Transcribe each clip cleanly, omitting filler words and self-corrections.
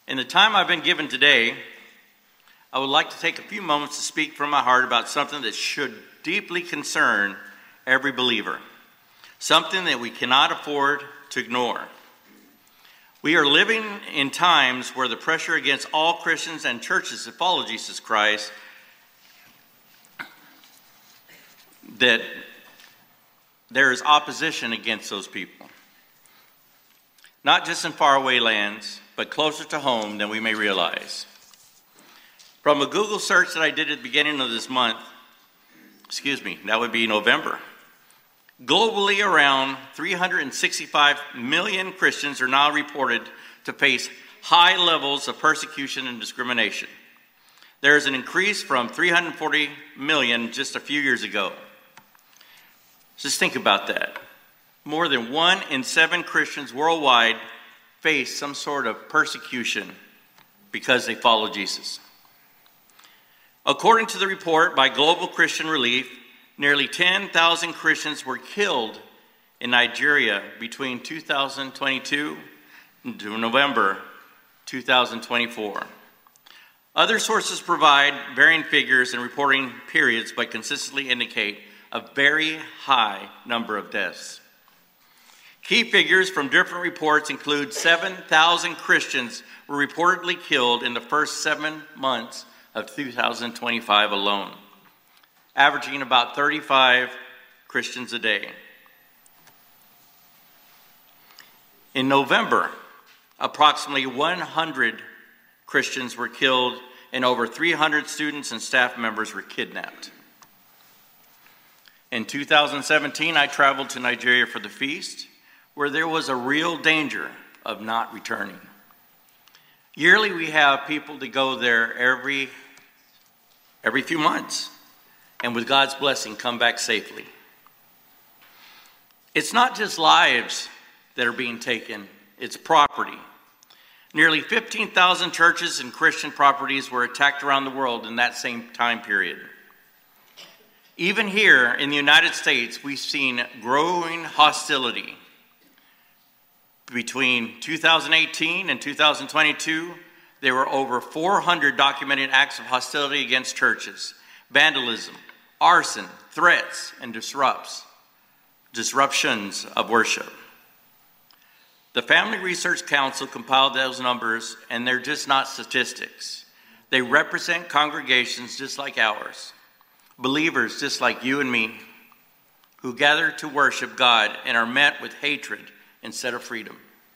In the time I've been given today, I would like to take a few moments to speak from my heart about something that should deeply concern every believer, something that we cannot afford to ignore. We are living in times where the pressure against all Christians and churches that follow Jesus Christ, that there is opposition against those people. Not just in faraway lands, but closer to home than we may realize. From a Google search that I did at the beginning of this month, that would be November, globally around 365 million Christians are now reported to face high levels of persecution and discrimination. There is an increase from 340 million just a few years ago. Just think about that. More than 1 in 7 Christians worldwide face some sort of persecution because they follow Jesus. According to the report by Global Christian Relief, nearly 10,000 Christians were killed in Nigeria between 2022 and November 2024. Other sources provide varying figures and reporting periods, but consistently indicate a very high number of deaths. Key figures from different reports include 7,000 Christians were reportedly killed in the first 7 months of 2025 alone, averaging about 35 Christians a day. In November, approximately 100 Christians were killed and over 300 students and staff members were kidnapped. In 2017, I traveled to Nigeria for the feast, where there was a real danger of not returning. Yearly, we have people that go there every few months, and with God's blessing, come back safely. It's not just lives that are being taken, it's property. Nearly 15,000 churches and Christian properties were attacked around the world in that same time period. Even here in the United States, we've seen growing hostility. Between 2018 and 2022, there were over 400 documented acts of hostility against churches, vandalism, arson, threats, and disruptions of worship. The Family Research Council compiled those numbers, and they're just not statistics. They represent congregations just like ours, believers just like you and me, who gather to worship God and are met with hatred instead of freedom.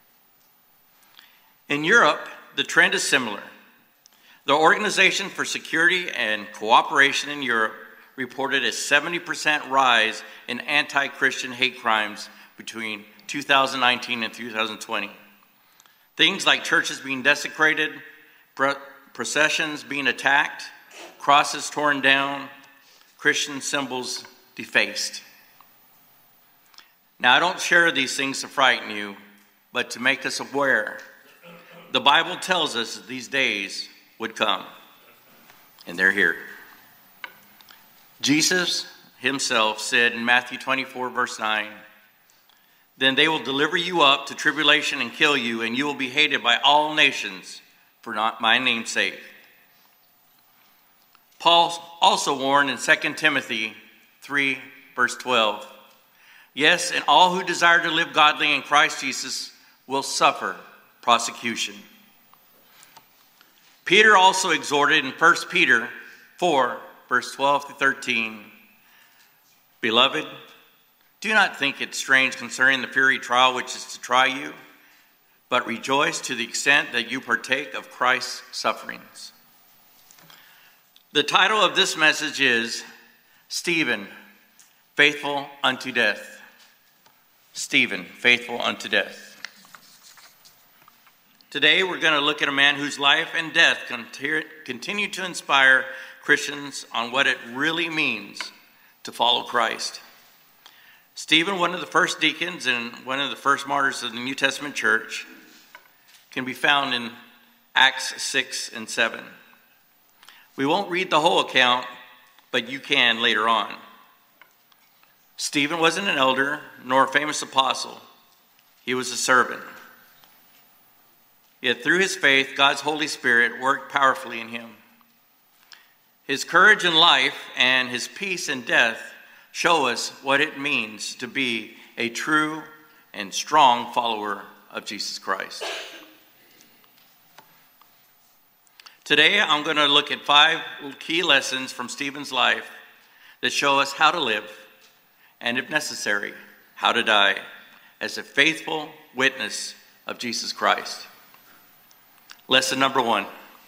In Europe, the trend is similar. The Organization for Security and Cooperation in Europe reported a 70% rise in anti-Christian hate crimes between 2019 and 2020. Things like churches being desecrated, processions being attacked, crosses torn down, Christian symbols defaced. Now, I don't share these things to frighten you, but to make us aware. The Bible tells us that these days would come, and they're here. Jesus himself said in Matthew 24, verse 9, "Then they will deliver you up to tribulation and kill you, and you will be hated by all nations for my name's sake." Paul also warned in 2 Timothy 3, verse 12, "Yes, and all who desire to live godly in Christ Jesus will suffer prosecution." Peter also exhorted in 1 Peter 4, verse 12 to 13, "Beloved, do not think it strange concerning the fiery trial which is to try you, but rejoice to the extent that you partake of Christ's sufferings." The title of this message is Stephen, Faithful Unto Death. Stephen, Faithful Unto Death. Today we're going to look at a man whose life and death continue to inspire Christians on what it really means to follow Christ. Stephen, one of the first deacons and one of the first martyrs of the New Testament church, can be found in Acts 6 and 7. We won't read the whole account, but you can later on. Stephen wasn't an elder nor a famous apostle. He was a servant. Yet through his faith, God's Holy Spirit worked powerfully in him. His courage in life and his peace in death show us what it means to be a true and strong follower of Jesus Christ. Today, I'm going to look at 5 key lessons from Stephen's life that show us how to live, and if necessary, how to die as a faithful witness of Jesus Christ. Lesson number 1.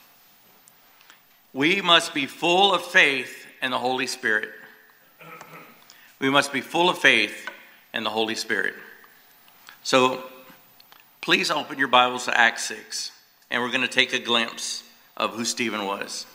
We must be full of faith and the Holy Spirit. We must be full of faith and the Holy Spirit. So, please open your Bibles to Acts 6, and we're going to take a glimpse of who Stephen was.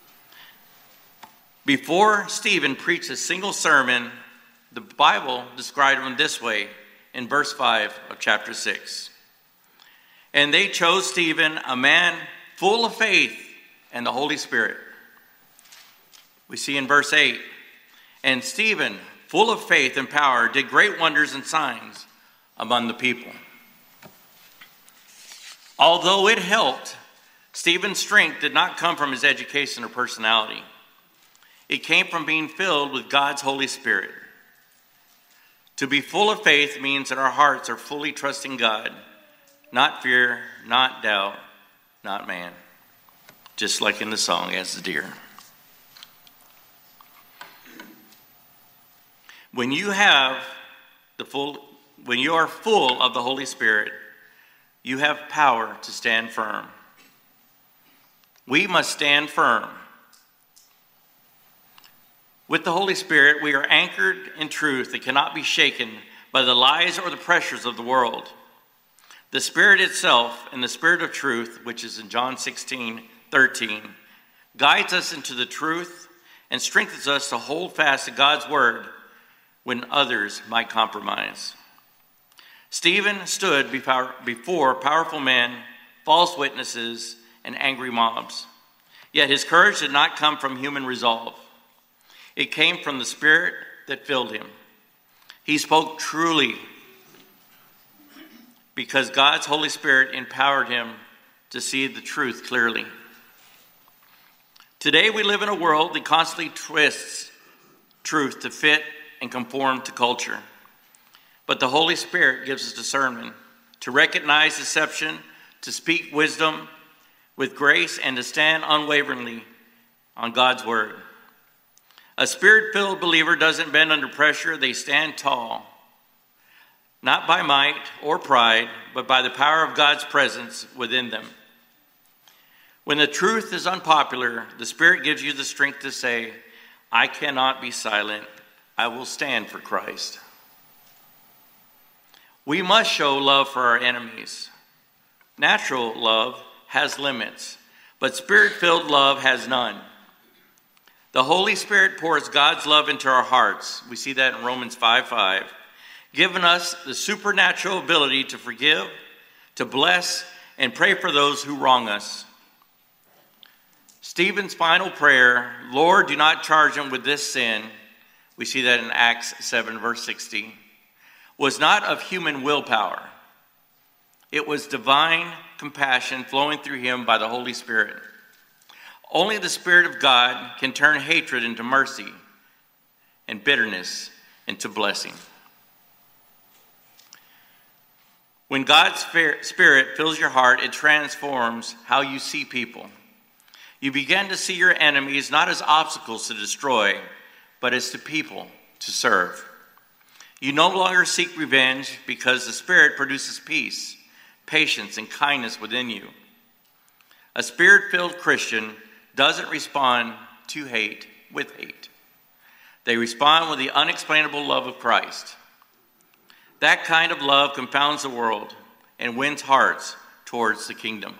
Before Stephen preached a single sermon, the Bible described him this way in verse 5 of chapter 6. And they chose Stephen, a man full of faith and the Holy Spirit. We see in verse 8, and Stephen, full of faith and power, did great wonders and signs among the people. Although it helped, Stephen's strength did not come from his education or personality. It came from being filled with God's Holy Spirit. To be full of faith means that our hearts are fully trusting God, not fear, not doubt, not man. Just like in the song, As the Deer. When you are full of the Holy Spirit, you have power to stand firm. We must stand firm. With the Holy Spirit, we are anchored in truth that cannot be shaken by the lies or the pressures of the world. The Spirit itself and the Spirit of truth, which is in John 16:13, guides us into the truth and strengthens us to hold fast to God's word when others might compromise. Stephen stood before powerful men, false witnesses, and angry mobs. Yet his courage did not come from human resolve. It came from the Spirit that filled him. He spoke truly because God's Holy Spirit empowered him to see the truth clearly. Today we live in a world that constantly twists truth to fit and conform to culture. But the Holy Spirit gives us discernment to recognize deception, to speak wisdom with grace, and to stand unwaveringly on God's word. A Spirit-filled believer doesn't bend under pressure. They stand tall, not by might or pride, but by the power of God's presence within them. When the truth is unpopular, the Spirit gives you the strength to say, I cannot be silent. I will stand for Christ. We must show love for our enemies. Natural love has limits, but Spirit-filled love has none. The Holy Spirit pours God's love into our hearts. We see that in Romans 5:5, giving us the supernatural ability to forgive, to bless, and pray for those who wrong us. Stephen's final prayer, Lord, do not charge him with this sin, we see that in Acts 7, verse 60, was not of human willpower. It was divine compassion flowing through him by the Holy Spirit. Only the Spirit of God can turn hatred into mercy and bitterness into blessing. When God's Spirit fills your heart, it transforms how you see people. You begin to see your enemies not as obstacles to destroy, but as to people to serve. You no longer seek revenge because the Spirit produces peace, patience, and kindness within you. A Spirit-filled Christian doesn't respond to hate with hate. They respond with the unexplainable love of Christ. That kind of love confounds the world and wins hearts towards the kingdom.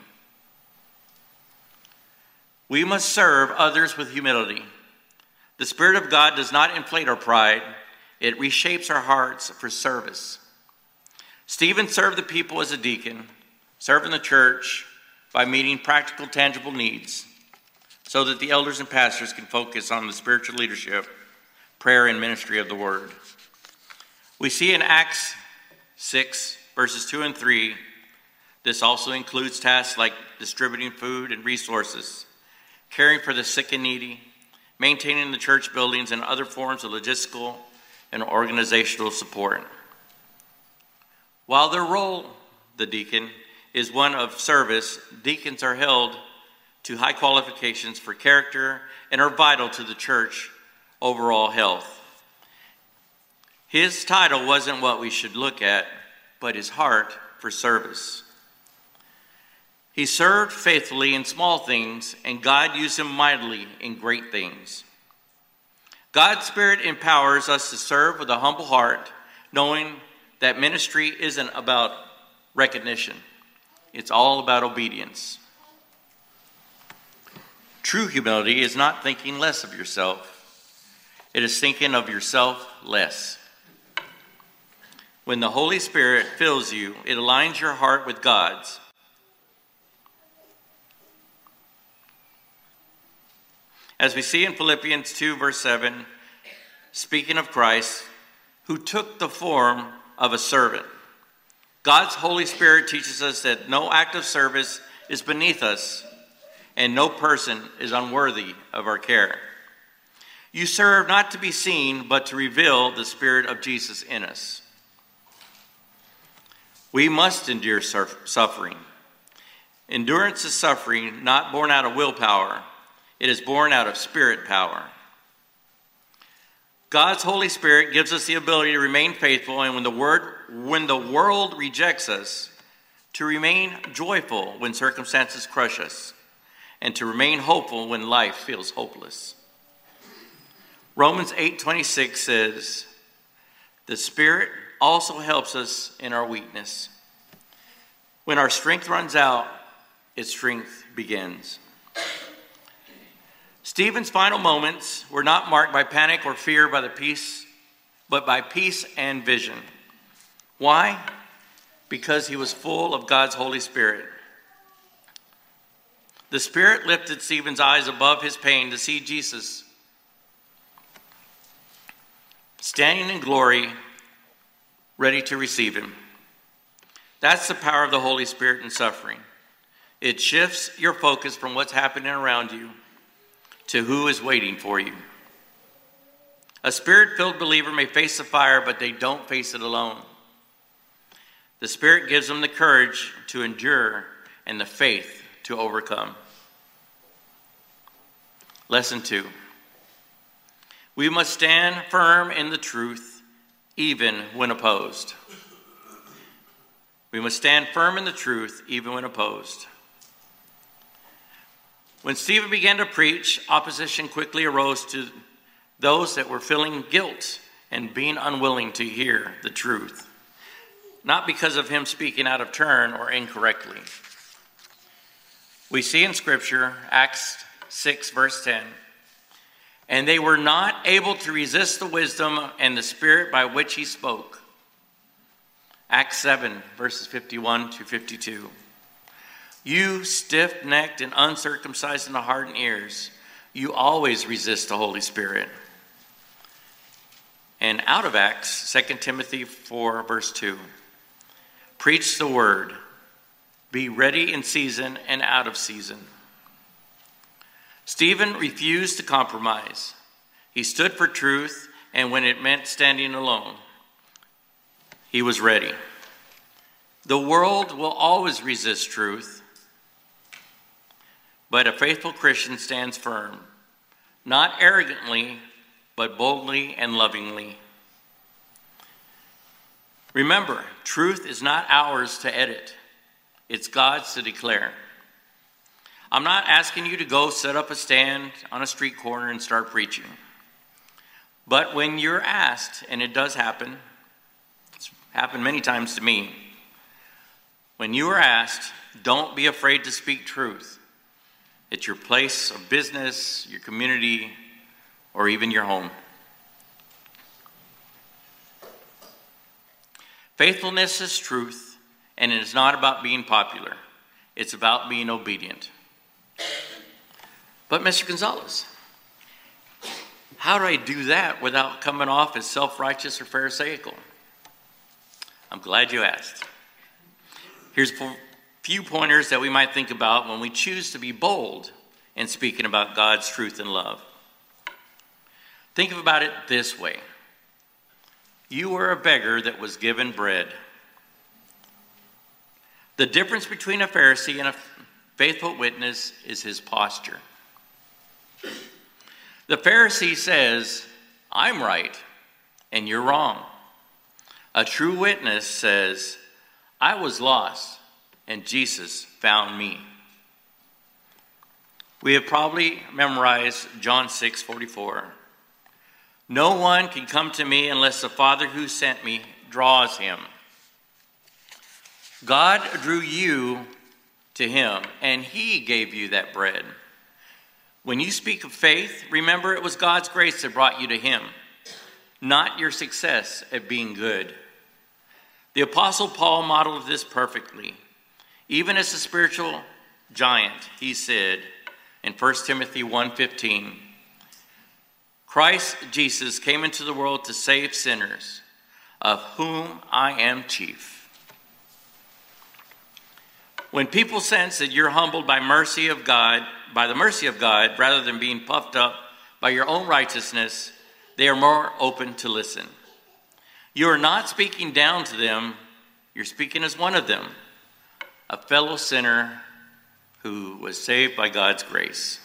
We must serve others with humility. The Spirit of God does not inflate our pride. It reshapes our hearts for service. Stephen served the people as a deacon, serving the church by meeting practical, tangible needs so that the elders and pastors can focus on the spiritual leadership, prayer, and ministry of the word. We see in Acts 6, verses 2 and 3, This also includes tasks like distributing food and resources, caring for the sick and needy, maintaining the church buildings, and other forms of logistical and organizational support. While their role, the deacon, is one of service, deacons are held to high qualifications for character and are vital to the church overall health. His title wasn't what we should look at, but his heart for service. He served faithfully in small things, and God used him mightily in great things. God's Spirit empowers us to serve with a humble heart, knowing that ministry isn't about recognition. It's all about obedience. True humility is not thinking less of yourself. It is thinking of yourself less. When the Holy Spirit fills you, it aligns your heart with God's. As we see in Philippians 2, verse 7, speaking of Christ, who took the form of a servant. God's Holy Spirit teaches us that no act of service is beneath us, and no person is unworthy of our care. You serve not to be seen, but to reveal the Spirit of Jesus in us. We must endure suffering. Endurance is suffering not born out of willpower. It is born out of spirit power. God's Holy Spirit gives us the ability to remain faithful, and when the world rejects us, to remain joyful when circumstances crush us, and to remain hopeful when life feels hopeless. Romans 8:26 says, "The Spirit also helps us in our weakness. When our strength runs out, its strength begins." Stephen's final moments were not marked by panic or fear but by peace and vision. Why? Because he was full of God's Holy Spirit. The Spirit lifted Stephen's eyes above his pain to see Jesus standing in glory, ready to receive him. That's the power of the Holy Spirit in suffering. It shifts your focus from what's happening around you to who is waiting for you. A Spirit-filled believer may face the fire, but they don't face it alone. The Spirit gives them the courage to endure and the faith to overcome. Lesson 2. We must stand firm in the truth, even when opposed. We must stand firm in the truth, even when opposed. When Stephen began to preach, opposition quickly arose to those that were feeling guilt and being unwilling to hear the truth, not because of him speaking out of turn or incorrectly. We see in Scripture, Acts 6, verse 10, "And they were not able to resist the wisdom and the Spirit by which he spoke." Acts 7, verses 51 to 52. "You stiff-necked and uncircumcised in the heart and ears, you always resist the Holy Spirit." And out of Acts, 2 Timothy 4, verse 2. "Preach the word. Be ready in season and out of season." Stephen refused to compromise. He stood for truth, and when it meant standing alone, he was ready. The world will always resist truth, but a faithful Christian stands firm, not arrogantly, but boldly and lovingly. Remember, truth is not ours to edit. It's God's to declare. I'm not asking you to go set up a stand on a street corner and start preaching. But when you're asked, and it does happen, it's happened many times to me, when you are asked, don't be afraid to speak truth. It's your place of business, your community, or even your home. Faithfulness is truth, and it is not about being popular. It's about being obedient. But Mr. Gonzalez, how do I do that without coming off as self-righteous or pharisaical? I'm glad you asked. Here's few pointers that we might think about when we choose to be bold in speaking about God's truth and love. Think about it this way. You were a beggar that was given bread. The difference between a Pharisee and a faithful witness is his posture. The Pharisee says, I'm right and you're wrong. A true witness says, I was lost and Jesus found me. We have probably memorized John 6:44. No one can come to me unless the Father who sent me draws him. God drew you to him, and he gave you that bread. When you speak of faith, remember it was God's grace that brought you to him, not your success at being good. The Apostle Paul modeled this perfectly. Even as a spiritual giant, he said in 1 Timothy 1:15, Christ Jesus came into the world to save sinners, of whom I am chief. When people sense that you're humbled by the mercy of God, rather than being puffed up by your own righteousness, they are more open to listen. You are not speaking down to them, you're speaking as one of them, a fellow sinner who was saved by God's grace.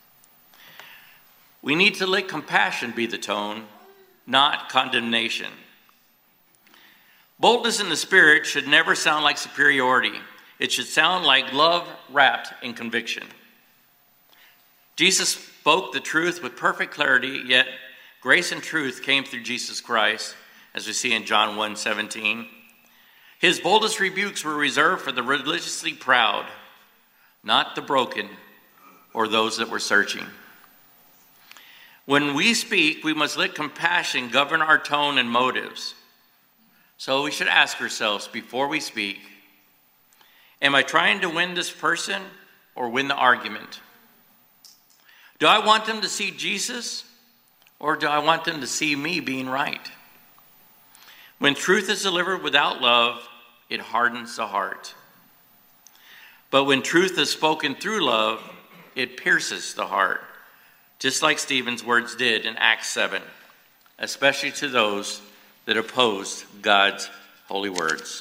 We need to let compassion be the tone, not condemnation. Boldness in the Spirit should never sound like superiority. It should sound like love wrapped in conviction. Jesus spoke the truth with perfect clarity, yet grace and truth came through Jesus Christ, as we see in John 1:17. His boldest rebukes were reserved for the religiously proud, not the broken or those that were searching. When we speak, we must let compassion govern our tone and motives. So we should ask ourselves before we speak, am I trying to win this person or win the argument? Do I want them to see Jesus or do I want them to see me being right? When truth is delivered without love, it hardens the heart. But when truth is spoken through love, it pierces the heart, just like Stephen's words did in Acts 7, especially to those that opposed God's holy words.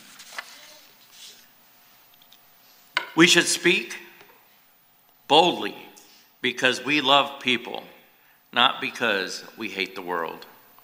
We should speak boldly because we love people, not because we hate the world.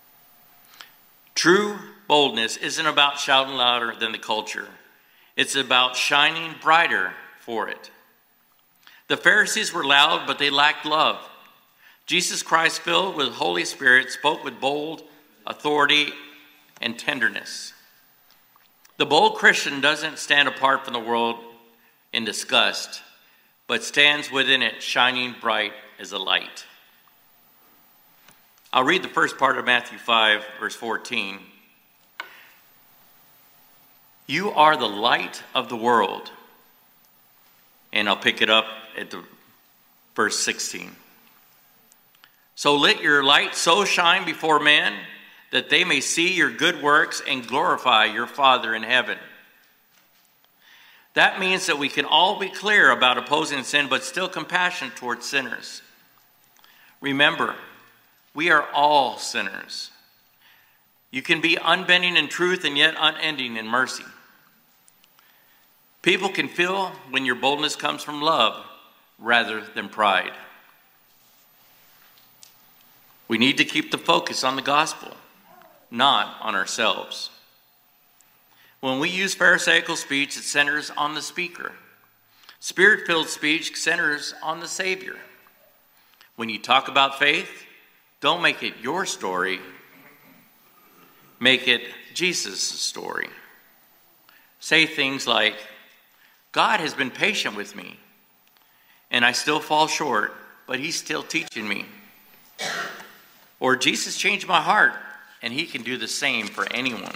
True boldness isn't about shouting louder than the culture. It's about shining brighter for it. The Pharisees were loud, but they lacked love. Jesus Christ, filled with the Holy Spirit, spoke with bold authority and tenderness. The bold Christian doesn't stand apart from the world in disgust, but stands within it, shining bright as a light. I'll read the first part of Matthew 5, verse 14. You are the light of the world. And I'll pick it up at the verse 16. So let your light so shine before men that they may see your good works and glorify your Father in heaven. That means that we can all be clear about opposing sin, but still compassionate towards sinners. Remember, we are all sinners. You can be unbending in truth and yet unending in mercy. People can feel when your boldness comes from love rather than pride. We need to keep the focus on the gospel, not on ourselves. When we use Pharisaical speech, it centers on the speaker. Spirit-filled speech centers on the Savior. When you talk about faith, don't make it your story. Make it Jesus' story. Say things like, God has been patient with me, and I still fall short, but he's still teaching me. Or Jesus changed my heart, and he can do the same for anyone.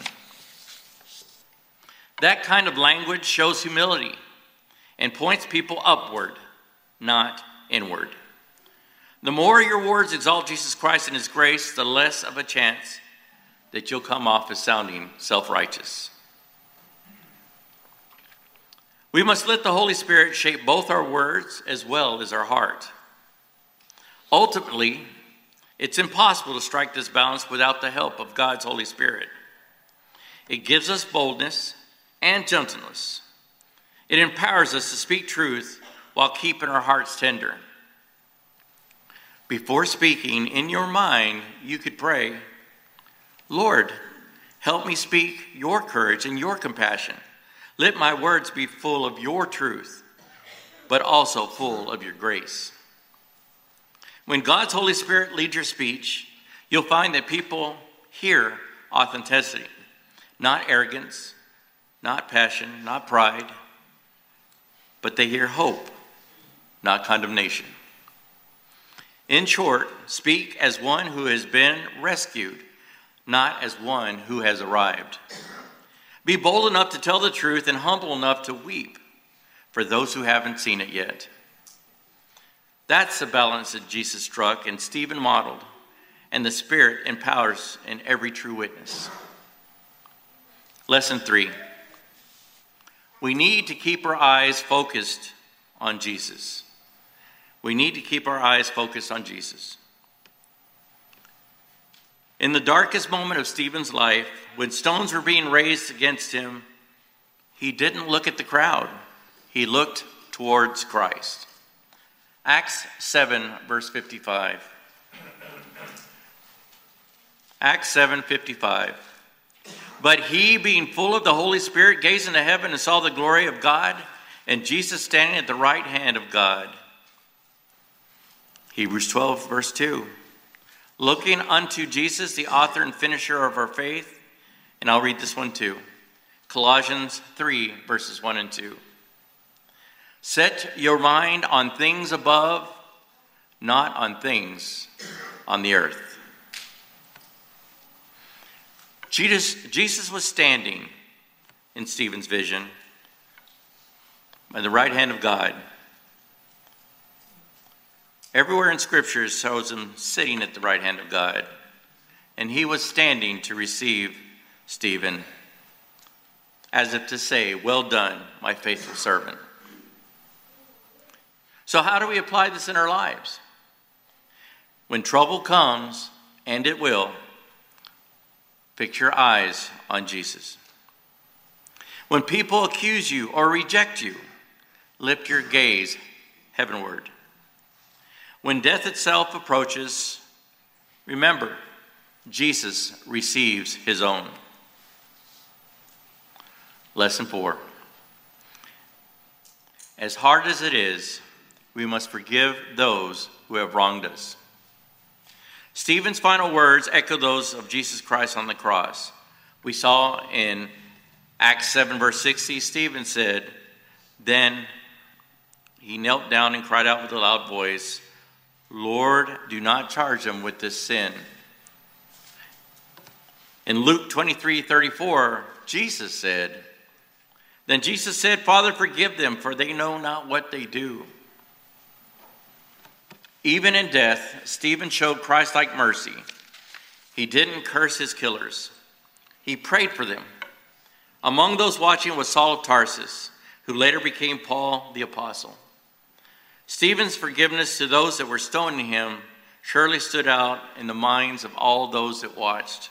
That kind of language shows humility and points people upward, not inward. The more your words exalt Jesus Christ and his grace, the less of a chance that you'll come off as sounding self-righteous. We must let the Holy Spirit shape both our words as well as our heart. Ultimately, it's impossible to strike this balance without the help of God's Holy Spirit. It gives us boldness and gentleness. It empowers us to speak truth while keeping our hearts tender. Before speaking in your mind, you could pray, Lord, help me speak your courage and your compassion. Let my words be full of your truth, but also full of your grace. When God's Holy Spirit leads your speech, you'll find that people hear authenticity, not arrogance, not passion, not pride, but they hear hope, not condemnation. In short, speak as one who has been rescued, not as one who has arrived. Be bold enough to tell the truth and humble enough to weep for those who haven't seen it yet. That's the balance that Jesus struck and Stephen modeled, and the Spirit empowers in every true witness. Lesson 3. We need to keep our eyes focused on Jesus. We need to keep our eyes focused on Jesus. In the darkest moment of Stephen's life, when stones were being raised against him, he didn't look at the crowd. He looked towards Christ. Acts 7, verse 55. Acts 7:55. But he, being full of the Holy Spirit, gazed into heaven and saw the glory of God, and Jesus standing at the right hand of God. Hebrews 12, verse 2. Looking unto Jesus, the author and finisher of our faith. And I'll read this one too. Colossians 3, verses 1 and 2. Set your mind on things above, not on things on the earth. Jesus was standing in Stephen's vision by the right hand of God. Everywhere in Scripture shows him sitting at the right hand of God, and he was standing to receive Stephen, as if to say, well done, my faithful servant. So how do we apply this in our lives? When trouble comes, and it will, fix your eyes on Jesus. When people accuse you or reject you, lift your gaze heavenward. When death itself approaches, remember, Jesus receives his own. Lesson 4. As hard as it is, we must forgive those who have wronged us. Stephen's final words echo those of Jesus Christ on the cross. We saw in Acts 7, verse 60, Stephen said, then he knelt down and cried out with a loud voice, Lord, do not charge them with this sin. In Luke 23:34, Jesus said, then Jesus said, Father, forgive them, for they know not what they do. Even in death, Stephen showed Christ-like mercy. He didn't curse his killers. He prayed for them. Among those watching was Saul of Tarsus, who later became Paul the Apostle. Stephen's forgiveness to those that were stoning him surely stood out in the minds of all those that watched.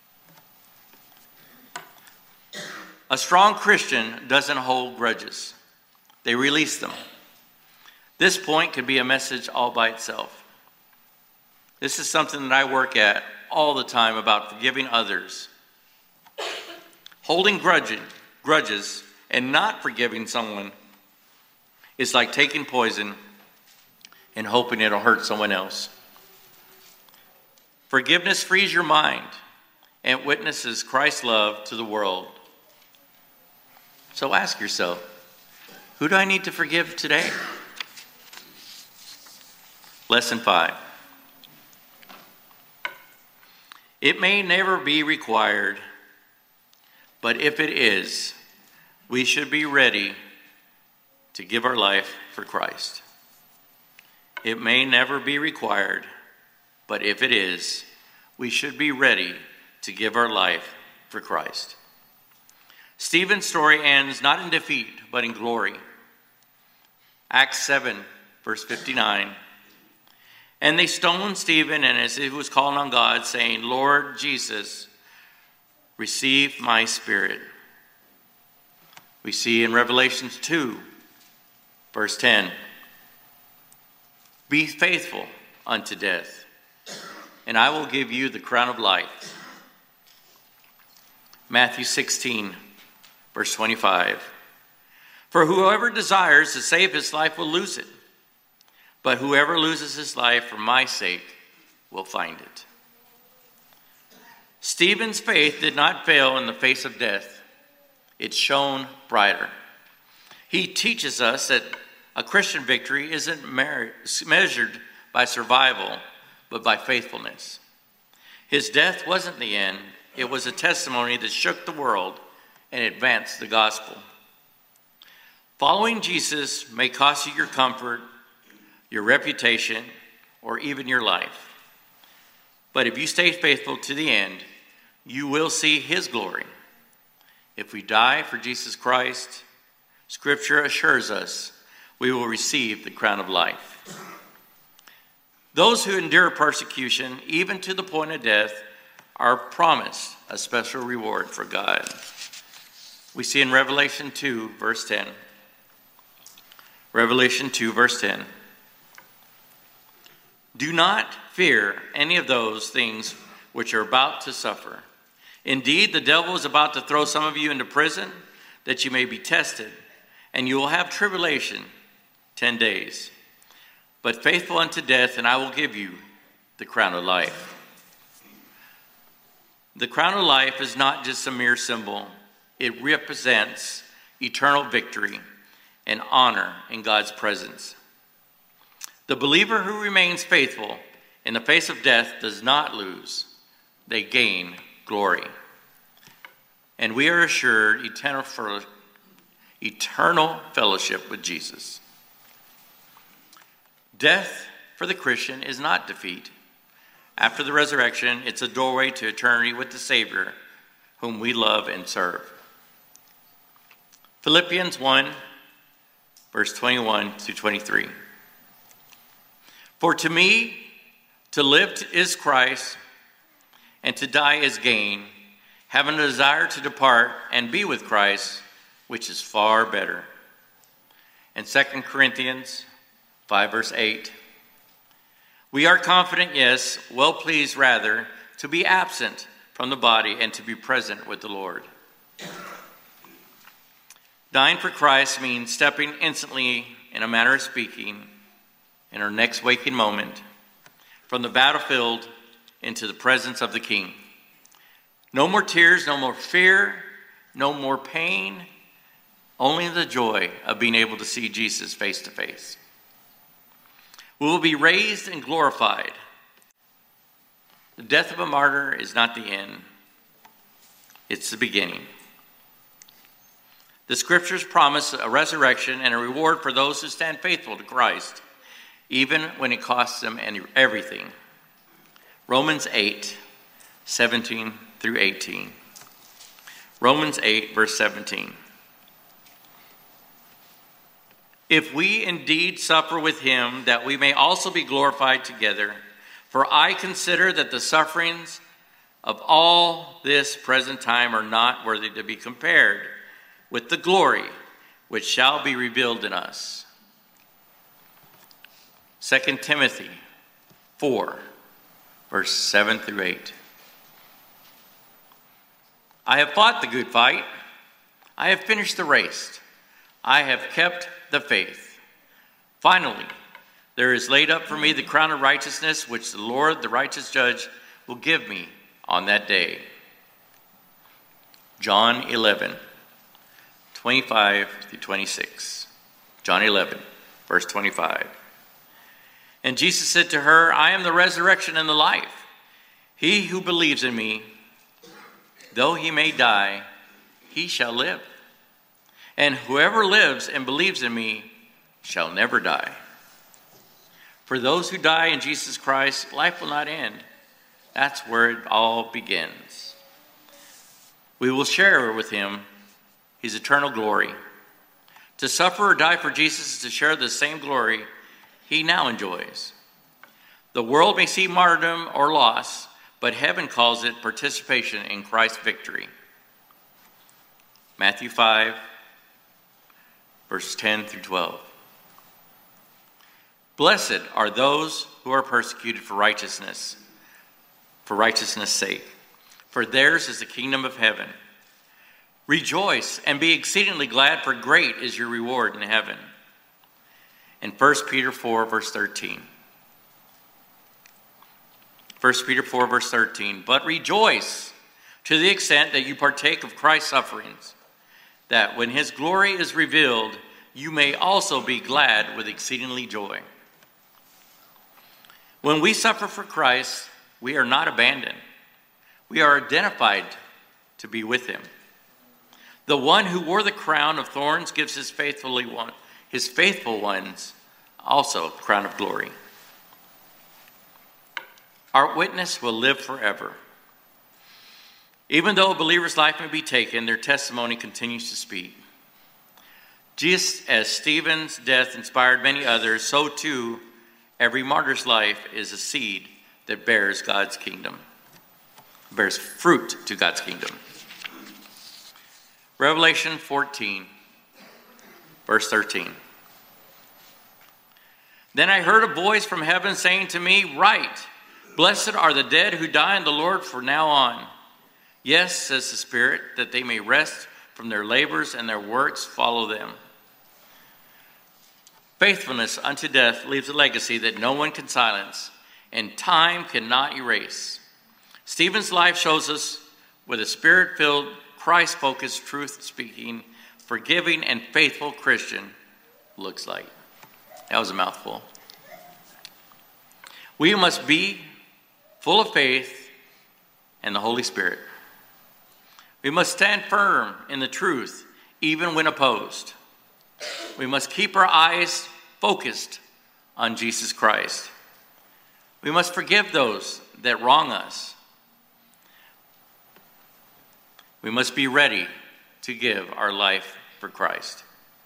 A strong Christian doesn't hold grudges. They release them. This point could be a message all by itself. This is something that I work at all the time about forgiving others. Holding grudges and not forgiving someone is like taking poison and hoping it'll hurt someone else. Forgiveness frees your mind and witnesses Christ's love to the world. So ask yourself, who do I need to forgive today? Lesson 5. It may never be required, but if it is, we should be ready to give our life for Christ. It may never be required, but if it is, we should be ready to give our life for Christ. Stephen's story ends not in defeat, but in glory. Acts 7, verse 59. And they stoned Stephen, and as he was calling on God, saying, Lord Jesus, receive my spirit. We see in Revelation 2, verse 10, be faithful unto death, and I will give you the crown of life. Matthew 16, verse 25. For whoever desires to save his life will lose it, but whoever loses his life for my sake will find it. Stephen's faith did not fail in the face of death. It shone brighter. He teaches us that a Christian victory isn't measured by survival, but by faithfulness. His death wasn't the end. It was a testimony that shook the world and advanced the gospel. Following Jesus may cost you your comfort, your reputation, or even your life. But if you stay faithful to the end, you will see his glory. If we die for Jesus Christ, Scripture assures us we will receive the crown of life. Those who endure persecution, even to the point of death, are promised a special reward for God. We see in Revelation 2, verse 10. Revelation 2, verse 10. Do not fear any of those things which are about to suffer. Indeed, the devil is about to throw some of you into prison, that you may be tested, and you will have tribulation 10 days. But faithful unto death, and I will give you the crown of life. The crown of life is not just a mere symbol. It represents eternal victory and honor in God's presence. The believer who remains faithful in the face of death does not lose. They gain glory. And we are assured eternal fellowship with Jesus. Death for the Christian is not defeat. After the resurrection, it's a doorway to eternity with the Savior, whom we love and serve. Philippians 1, verse 21 to 23. For to me, to live is Christ, and to die is gain, having a desire to depart and be with Christ, which is far better. And 2 Corinthians 5, verse 8. We are confident, yes, well pleased rather, to be absent from the body and to be present with the Lord. Dying for Christ means stepping instantly, in a manner of speaking, in our next waking moment, from the battlefield into the presence of the King. No more tears, no more fear, no more pain, only the joy of being able to see Jesus face to face. We will be raised and glorified. The death of a martyr is not the end. It's the beginning. The Scriptures promise a resurrection and a reward for those who stand faithful to Christ, even when it costs them everything. Romans 8, 17 through 18. Romans 8, verse 17. If we indeed suffer with him, that we may also be glorified together. For I consider that the sufferings of all this present time are not worthy to be compared with the glory which shall be revealed in us. 2 Timothy 4, verse 7 through 8. I have fought the good fight. I have finished the race. I have kept the faith. Finally, there is laid up for me the crown of righteousness, which the Lord, the righteous judge, will give me on that day. John 11, 25 through 26. John 11, verse 25. And Jesus said to her, I am the resurrection and the life. He who believes in me, though he may die, he shall live. And whoever lives and believes in me shall never die. For those who die in Jesus Christ, life will not end. That's where it all begins. We will share with him his eternal glory. To suffer or die for Jesus is to share the same glory he now enjoys. The world may see martyrdom or loss, but heaven calls it participation in Christ's victory. Matthew 5, verses 10 through 12. Blessed are those who are persecuted for righteousness' sake, for theirs is the kingdom of heaven. Rejoice and be exceedingly glad, for great is your reward in heaven. And 1 Peter 4, verse 13. 1 Peter 4, verse 13. But rejoice to the extent that you partake of Christ's sufferings, that when his glory is revealed, you may also be glad with exceedingly joy. When we suffer for Christ, we are not abandoned. We are identified to be with him. The one who wore the crown of thorns gives his faithful ones also the crown of glory. Our witness will live forever. Even though a believer's life may be taken, their testimony continues to speak. Just as Stephen's death inspired many others, so too every martyr's life is a seed that bears God's kingdom, bears fruit to God's kingdom. Revelation 14, verse 13. Then I heard a voice from heaven saying to me, "Write, blessed are the dead who die in the Lord from now on. Yes, says the Spirit, that they may rest from their labors and their works follow them." Faithfulness unto death leaves a legacy that no one can silence and time cannot erase. Stephen's life shows us what a spirit-filled, Christ-focused, truth-speaking, forgiving, and faithful Christian looks like. That was a mouthful. We must be full of faith and the Holy Spirit. We must stand firm in the truth, even when opposed. We must keep our eyes focused on Jesus Christ. We must forgive those that wrong us. We must be ready to give our life for Christ.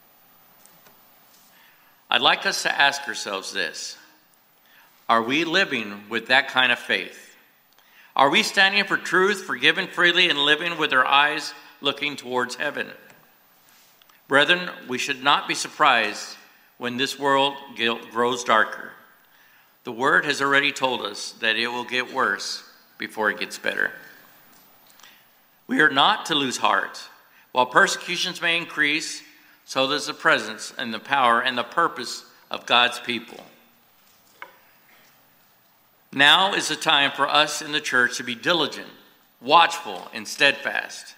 I'd like us to ask ourselves this: are we living with that kind of faith? Are we standing for truth, forgiving freely, and living with our eyes looking towards heaven? Brethren, we should not be surprised when this world grows darker. The Word has already told us that it will get worse before it gets better. We are not to lose heart. While persecutions may increase, so does the presence and the power and the purpose of God's people. Now is the time for us in the church to be diligent, watchful, and steadfast.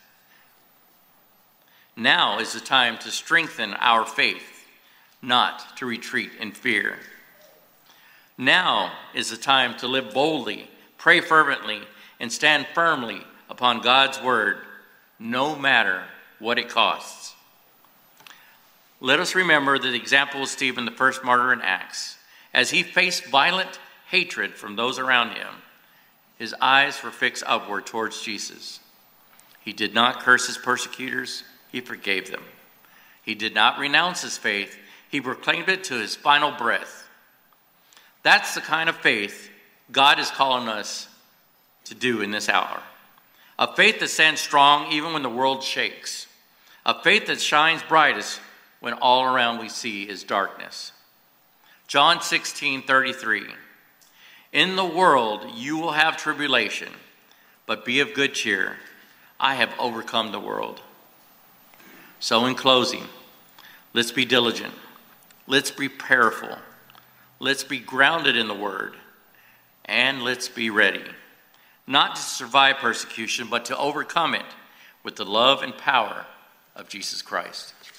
Now is the time to strengthen our faith, not to retreat in fear. Now is the time to live boldly, pray fervently, and stand firmly upon God's word, no matter what it costs. Let us remember the example of Stephen, the first martyr in Acts. As he faced violent hatred from those around him, his eyes were fixed upward towards Jesus. He did not curse his persecutors, he forgave them. He did not renounce his faith, he proclaimed it to his final breath. That's the kind of faith God is calling us to do in this hour. A faith that stands strong even when the world shakes. A faith that shines brightest when all around we see is darkness. John 16:33. In the world you will have tribulation, but be of good cheer. I have overcome the world. So in closing, let's be diligent. Let's be prayerful. Let's be grounded in the word. And let's be ready. Not to survive persecution, but to overcome it with the love and power of Jesus Christ.